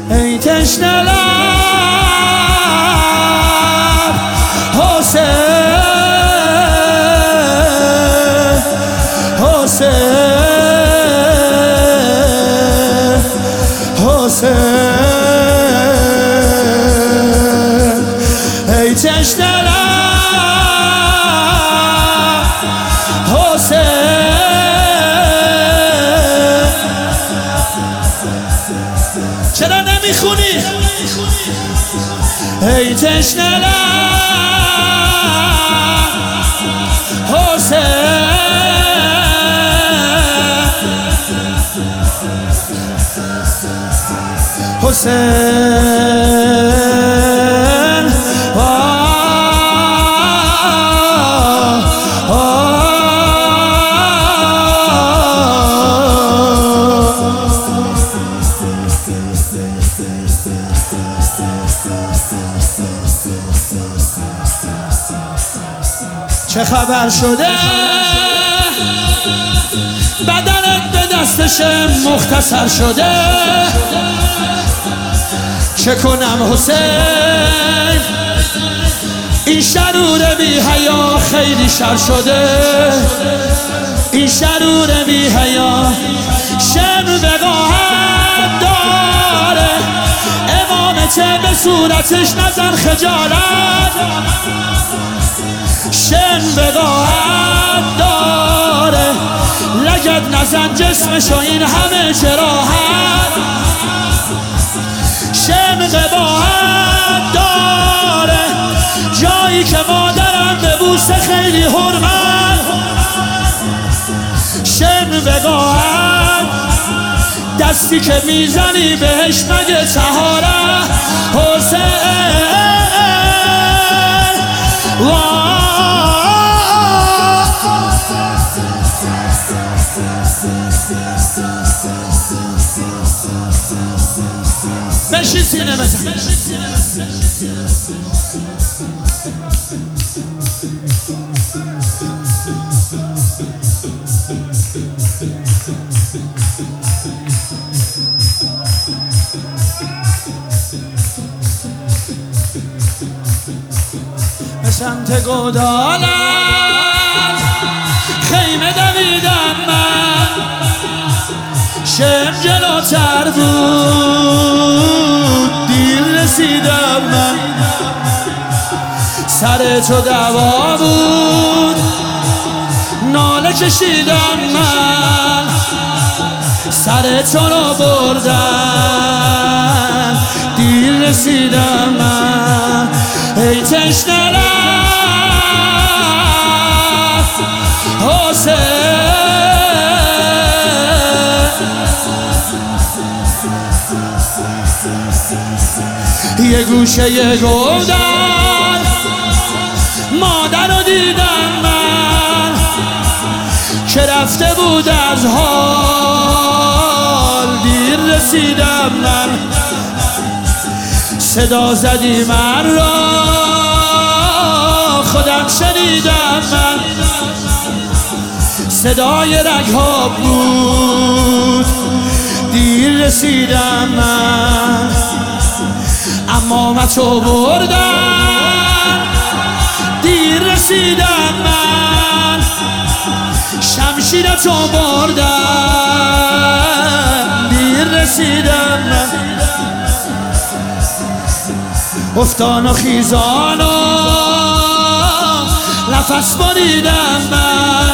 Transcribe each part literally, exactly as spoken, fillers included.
ای تشنه لب حسین حسین حسین ای تشنه لب حسین چرا نمیخونی؟ ای تشنه لب حسین حسین چه خبر شده بدنت به دستش مختصر شده چه کنم حسین این شرور بی حیا خیلی شر شده این شرور بی حیا شم وقاحت داره امامته به صورتش نزن خجالت شم وقاحت داره لگد نزن جسمشو این همه جراحت شم قباحت داره جایی که مادرم به بوسه خیلی حرمت شم وقاحت دستی که میزنی بهش مگه طهارت حسین بشی سینه بزن به سمت گودالم خیمه دویدم من شم جلوتر بود دیر رسیدم من سر تو دوا بود ناله کشیدم من سر تو رو بردم دیر رسیدم من ای تشنه لب حسین یه گوشه یه گودن مادر رو دیدم من که رفته بود از حال دیر رسیدم من صدا زدی من را خودم شنیدم من صدای رگ‌ها بود دیر رسیدم من امامتو بردن دیر رسیدم من شمشیرتو بردن دیر رسیدم من افتان و خیزان و نفس بریدم من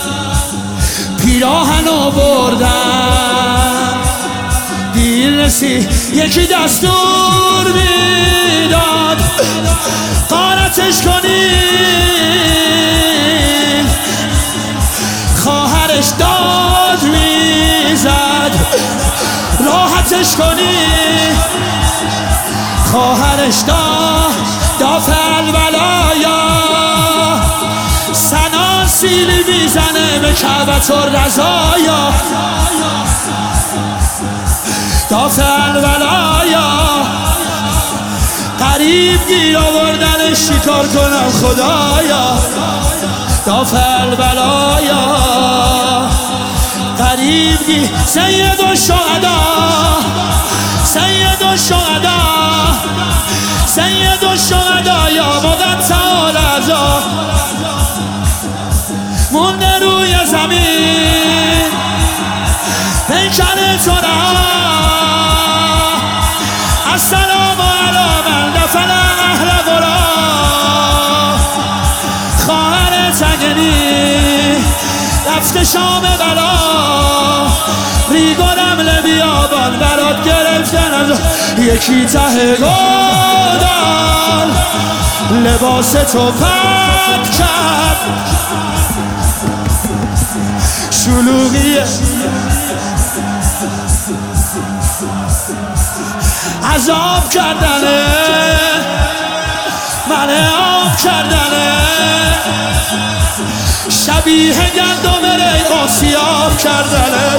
پیراهنو بردن دیر رسید یکی دستور میداد غارتش کنی خواهرش داد میزد راحتش کنی خواهرش داد دافع الولایا سنا سیلی میزنه به کعبت الرضایا دافع الولایا قریب گیر آوردن شکار کنم خدایا دافع الولایا غریبی سید الشهدا سید الشهدا سید الشهدا یا مقطع الرضا مونده روی زمین پیکر تو رها السلام علی من دفن اهل قرا خواهر تگنی رفته شام بلا ریگ و رمل بیابان برات گرفتن از یکی ته گودال لباس تو پت کرد شلوغیه عذاب کردنه من آب کردنه شبیه گندم ریقا سیاه کردنه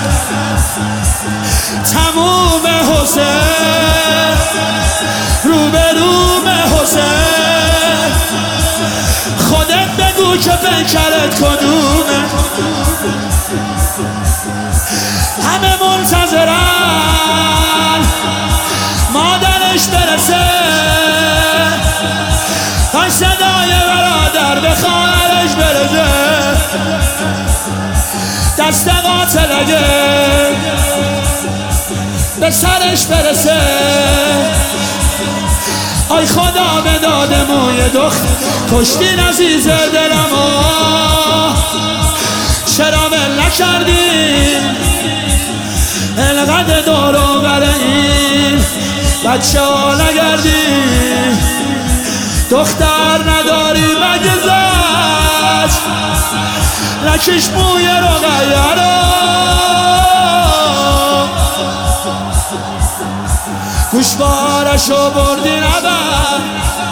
تموم حسین روبروم حسین خودت بگو که پیکرت کدومه همه منتظرن مادرش برسه تا صدای برادر به خواهرش برسه دست قاتل اگه به سرش برسه آی خدا به داد موی دخت کشتین عزیز دلمو چرا ول نکردین انقدر دور و بر این بچه ها نگردین دختر نداری مگه زج نکش موی رقیه رو گوشوارشو بردین ابد